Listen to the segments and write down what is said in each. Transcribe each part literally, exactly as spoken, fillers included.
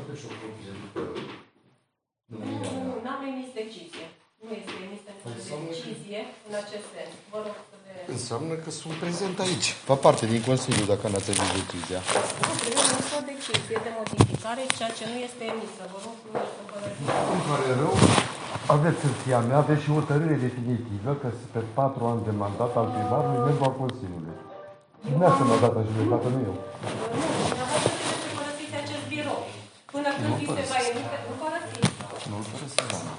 poate și o copie după... Nu, nu, n-am emis decizie. Nu este emisă decizie în acest sens. Vă rog să le... Înseamnă că sunt prezent aici. Fa parte din Consiliu dacă n-ați emis decizia. Nu, trebuie emisă o decizie de modificare, ceea ce nu este emisă. Vă rog să vă răspund. Îmi pare rău. Aveți hârtia mea, aveți și hotărâre definitivă că pe patru ani de mandat al primarului, membru al Consiliului. Dumneavoastră m-a dat judecată, nu eu. Nu, dumneavoastră trebuie să părăsiți acest birou. Până când vi se va emite, nu părăsiți. Nu-l părăsiți, doamna.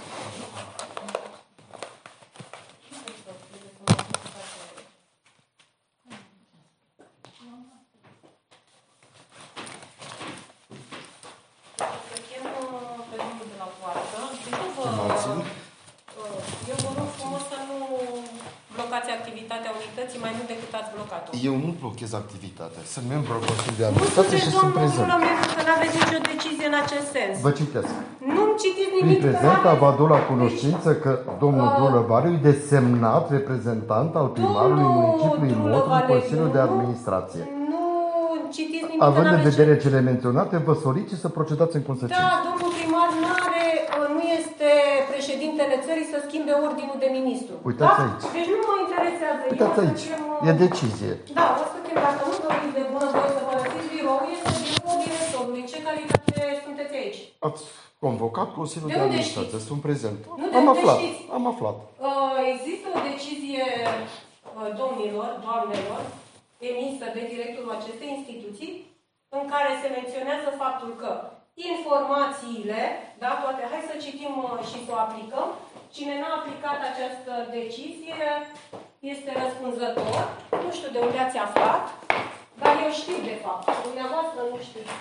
Eu vă rog frumos să nu blocați activitatea unității mai mult decât ați blocat-o. Eu nu blochez activitatea. Sunt membru al Consiliului de Administrație și sunt prezent. Nu sunteți că n-aveți nicio decizie în acest sens. Vă citesc. Nu-mi citiți Prin nimic. prezent vă aduc la cunoștință că domnul uh, Drulăvariu e desemnat reprezentant al primarului municipiului Motru în Consiliul de Administrație. Nu citiți nimic. Având în vedere cele menționate, vă solicit să procedați în consecință. Da, domnul primar n-are, nu este președintele țării să schimbe ordinul de ministru. Uitați da? aici. Deci nu mă interesează. Uitați Eu aici. Chem, e decizie. Da, o să chem, dacă nu doriți de bună voie să părăsiți birou, este biroul directorului. Ce calitate sunteți aici? Ați convocat Consiliul de, de Administrație. Știți? Sunt prezent. Nu am aflat. Știți? Am aflat. Uh, există o decizie, uh, domnilor, doamnelor, emisă de directorul acestei instituții, în care se menționează faptul că informațiile, da, toate, hai să citim uh, și să o aplicăm. Cine n-a aplicat această decizie este răspunzător. Nu știu de unde ați aflat, dar eu știu de fapt. Dumneavoastră nu știți.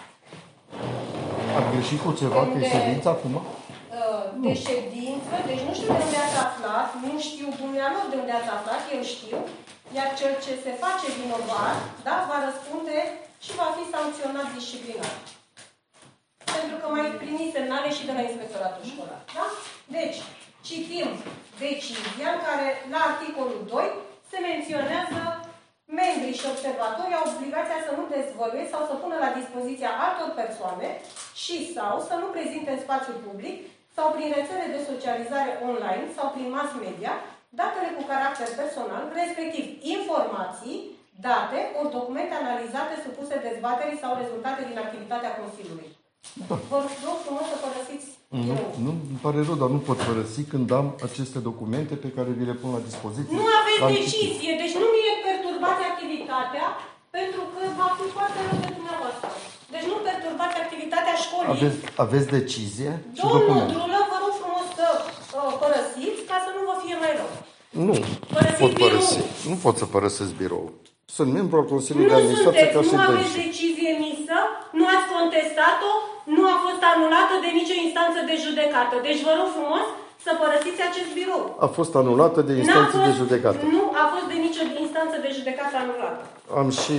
Am greșit cu ceva de, de ședință acum? De ședință, deci nu știu de unde ați aflat, nu știu dumnealor de unde ați aflat, eu știu, iar cel ce se face vinovat, da, va răspunde și va fi sancționat disciplinar. Pentru că mai primi semnale și de la inspectoratul școlar. Da? Deci, citim decizia în care, la articolul doi, se menționează membrii și observatorii au obligația să nu dezvăluie sau să pună la dispoziția altor persoane și sau să nu prezinte în spațiul public sau prin rețele de socializare online sau prin mass media datele cu caracter personal, respectiv informații, date ori documente analizate supuse dezbaterii sau rezultate din activitatea Consiliului. Da. Vă rog frumos să părăsiți. Nu, nu, îmi pare rău, dar nu pot părăsi când am aceste documente pe care vi le pun la dispoziție. Nu aveți decizie, deci nu mi-e perturbați activitatea, pentru că va fi foarte rău de dumneavoastră. Deci nu perturbați activitatea școlii. Aveți, aveți decizie și Domnul documente. Drulă, vă rog frumos să uh, părăsiți, ca să nu vă fie mai rău. Nu, Părăsiți pot părăsi. biroul. Nu pot să părăsesc biroul. Sunt membru al Consiliului Nu de Administrație sunteți, ca și nu aveți dânsul. decizie emisă, nu ați contestat-o, nu a fost anulată de nicio instanță de judecată. Deci vă rog frumos să părăsiți acest birou. A fost anulată de instanță de judecată. Nu a fost de nicio instanță de judecată anulată. Am și,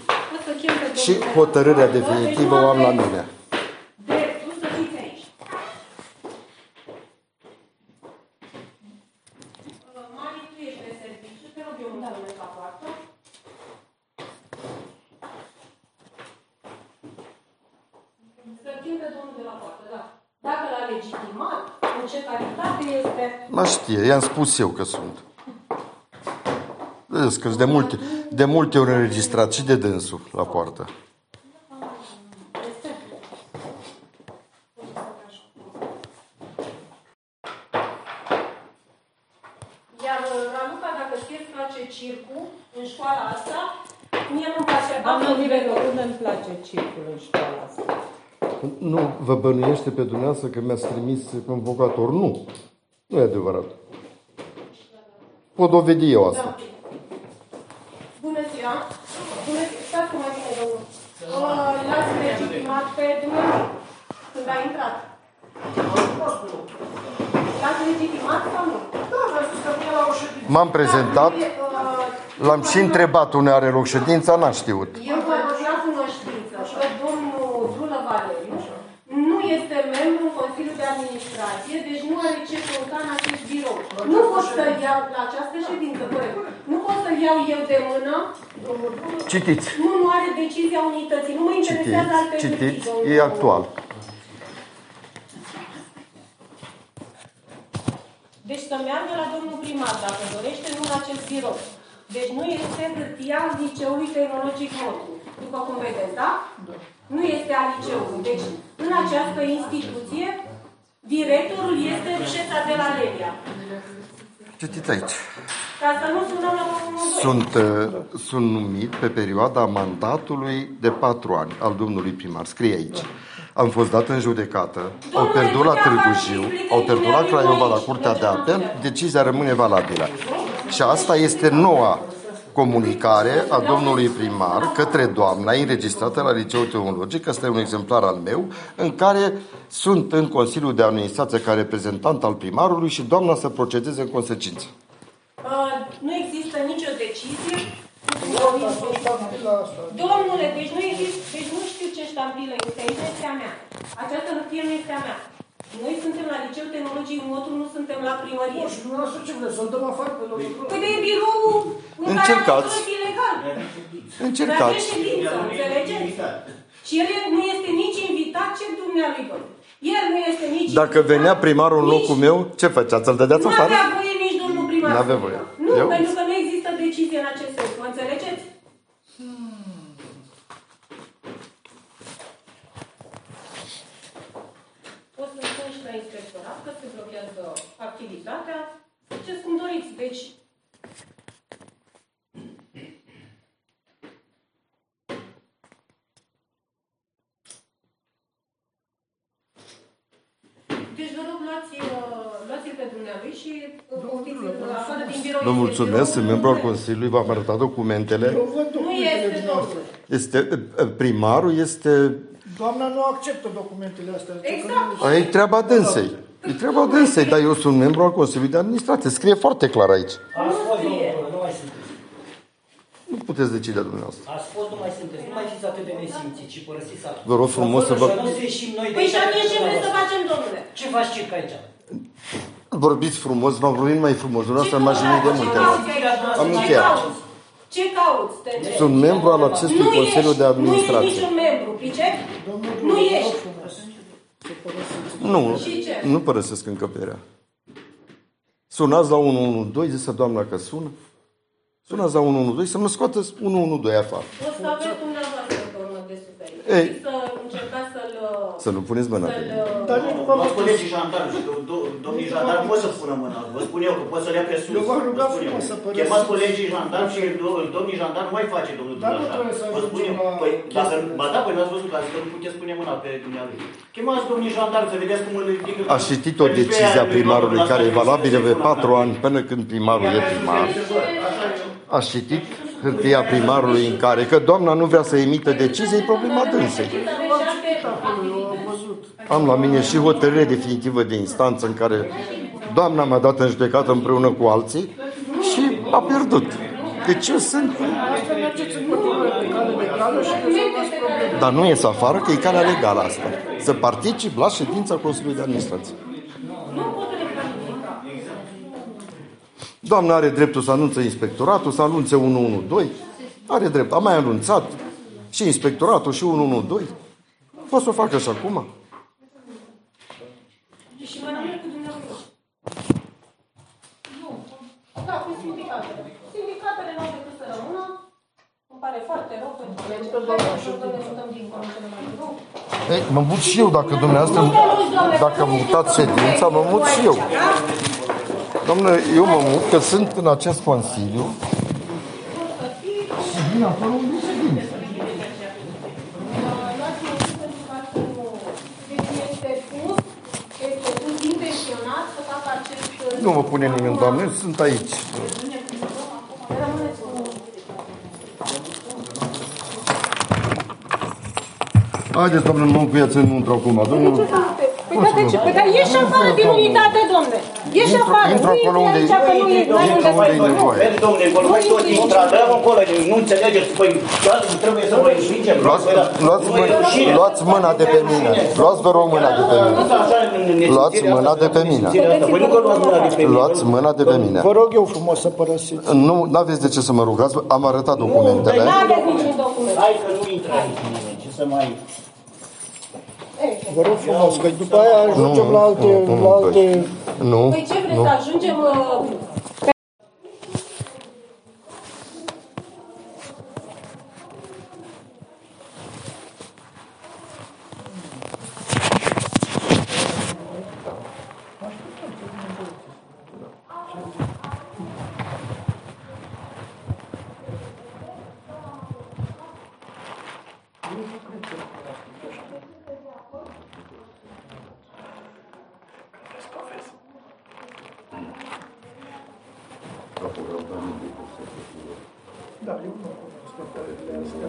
și hotărârea definitivă o am la mine. Dreptul să fiți aici. Mari, tu ești de serviciu, te rog eu mulțumesc la poartă. Să schimb pe domnul de la poartă, da. Dacă l-a legitimat, în ce calitate este... Mă știe, i-am spus eu că sunt. Vedeți că de multe, de multe ori înregistrat și de dânsul la poartă. Iar Raluca, dacă ție îți place circul în școala asta, mie nu-mi place. Doamna director, nu îmi place circul în școala asta. Nu vă bănuiește pe dumneavoastră că mi-ați trimis convocator. Nu. Nu e adevărat. Pot dovedi eu asta. Da. Bună ziua. Bună ziua. Stați cum mai bine, domnul. L-ați legitimat pe dumneavoastră când a intrat. L-ați legitimat sau nu? Da, v-a spus că vine la o ședință. M-am prezentat, l-am și întrebat unde are loc ședința, n-a știut. Eu vă ia cunoștință că domnul Drulă Valeriu nu este membru în Consiliul de Administrație, deci nu are ce căuta în acest birou. Nu pot să-l iau la această ședință, corect. Nu pot să-l iau eu de mână. Citiți. Nu, nu are decizia unității. Nu mă interesează alte Citiți, e actual. Deci să meargă la domnul primar, dacă dorește, nu la acest birou. Deci nu este hârtia Liceului Tehnologic Motru, după cum vedeți, da? Da. Nu este a liceului. Deci, în această instituție, directorul este Rușeța de la Lelia. Citiți aici. Ca să nu sunăm la unu doi. Sunt, uh, sunt numit pe perioada mandatului de patru ani al domnului primar. Scrie aici. Am fost dat în judecată, Domnule, au pierdut la Târgu putea Jiu, fi au pierdut la explicați Craiova la aici, Curtea de nu Apel, trebuie. decizia rămâne valabilă. Și asta este noua comunicare a domnului primar către doamna înregistrată la Liceul Tehnologic, ăsta e un exemplar al meu, în care sunt în Consiliul de Administrație ca reprezentant al primarului și doamna să procedeze în consecință. Uh, nu există nicio decizie. Domnule, deci nu există, deci nu știu ce ștampilă este aici, este a mea. Această hârtie nu este a mea. Noi suntem la Liceul Tehnologic Motru, nu suntem la primărie. Și dumneavoastră ce vreți? Să-l dăm afară pe domnul? Păi de birou în Încercați. care a ilegal. Încercați. Dar ședință, înțelegeți? Și el nu este nici invitat, ce dumnealui văd. El nu este nici Dacă invitat, venea primarul în locul nici... meu, ce făceați? Îl dădeați Nu afară? avea voie nici domnul primar. Nu avea voie. Nu, Eu? pentru că nu există decizie în acest sens. Mă înțelegeți? O să spun și la inspectorat că se blochează activitatea. Ce-ți cum doriți. Deci, deci vă rog, luați, uh, luați-l pe dumnealui și uh, poftiți-l afară din birou. Vă mulțumesc, sunt membru al Consiliului, v-am arătat documentele. Eu văd Nu documentele este, dumneavoastră. Este, primarul este... Doamna nu acceptă documentele astea. Exact. Aia e treaba dânsei. E treaba dânsei, dar eu sunt membru al Consiliului de Administrație. Scrie foarte clar aici. Ați fost, domnule, nu mai sunteți. Nu puteți decide dumneavoastră. Ați fost, nu mai sunteți. Nu mai fiți atât de nesimțiți și părăsiți satul. Vă rog frumos să vă... Să nu se ieșim noi de Păi și aici. atunci ce vreți să facem, domnule? Ce faci circa aici? Vorbiți frumos, v-am vorbit mai frumos. Dumneavoastră m-ați jignit de multe ori. Am încheiat. Ce cauți? Te Sunt membru al acestui Nu Consiliu ești, de Administrație. Nu ești niciun membru, pricepi? Nu ești. Nu, Și ce? nu părăsesc încăperea. Sunați la unu unu doi, zisă doamna că sună. Sunați la unu unu doi să mă scoată unu unu doi afară. O să aveți dumneavoastră pe urmă de suferit. Ei. Și să încercați să-l... Să nu puneți mâna pe mine. Dar nici nu v-am Vă colegii jandarmi și do- do- domnii jandarmi pot să pună mâna. Vă spun eu că pot să le ia pe sus. Eu v-am rugat Vă spun eu. frumos să părăsiți. Chemați colegii jandarmi și do- domnii jandarmi nu mai face, domnul Dar nu Dumnezeu. trebuie să Vă spun ajungem eu. la Păi, dacă, chestii. ba da, păi n-ați văzut, adică nu puteți pune mâna pe dumnealui. Chemați domnii jandarmi să vedeți cum îl ridică. A citit o decizie a primarului care e valabilă pe patru ani până când primarul e primar. A citit hârtia primarului în care că doamna nu vrea să emită decizie, e problema dânsei. Am la mine și hotărâre definitivă de instanță în care doamna m-a dat în judecată împreună cu alții și a pierdut. Deci eu sunt... Asta mergeți în continuare pe cale legală și rezolvați probleme. Dar nu ies afară, că e calea legală asta. Să particip la ședința Consiliului de Administrație. Doamna are dreptul să anunțe inspectoratul, să anunțe unu unu doi. Are drept. Am mai anunțat și inspectoratul și unu unu doi. Pot să o facă și acum. Și mă rămâne cu dumneavoastră. Nu. Da, cu sindicatele. Sindicatele nu au decât să rămână. Îmi pare foarte rău pentru că ne mutăm dincolo cele mai rău. Ei, mă mut și eu, dacă dumneavoastră, dacă mutați ședința, mă mut și eu. Doamnă, eu mă mut că sunt în acest Consiliu și vin acolo unde e ședință. Nu mă pune nimeni, doamne, sunt aici. Haideți, doamne, nu mă încuiați înăuntru acum, domnul. Păi da, de ce? Păi da, ieși afară din unitate, domne! Ieși afară! Intru Nu acolo intri unde- aici, că nu e Intru unde unde e să nevoie. Vezi, domnule, vă mai tot intradăm acolo, nu înțelegeți, păi chiar trebuie să vă înșingem. Luați, luați, mâna, luați mâna de pe mine. Luați, vă rog, mâna de pe mine. Luați mâna de pe mine. Păi nu că luați mâna de pe mine. Luați mâna de pe mine. Vă rog eu frumos să părăsiți. Nu aveți de ce să mă rugați, am arătat documentele. N-aveți niciun document. Hai că nu intră aici nimeni, ce să mai... Vă rog frumos, că după aia ajungem la alte... nu, la alte... Nu. Păi ce vreți să ajungem uh, Da, eu nu cunosc toate astea.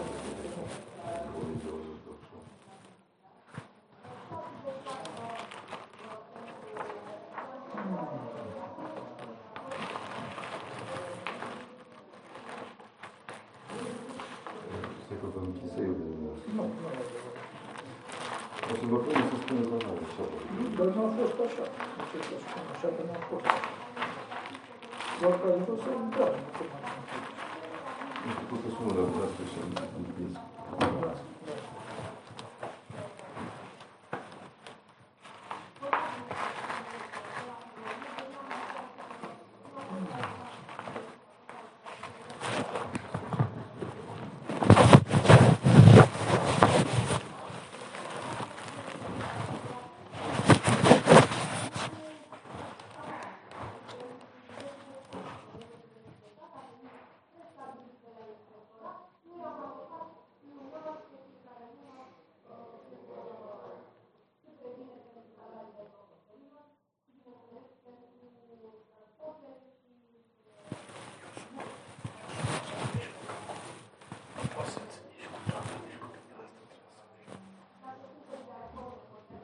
Nu, nu. O să vă pune să spuneți la noi așa. Dar nu a fost așa. Nu știu să spun așa că nu a fost. Doar că a fost să intrăm. Nu știu cum să sună la vreastră și am împins.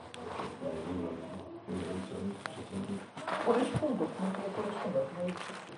Corespunde, nu corespunde.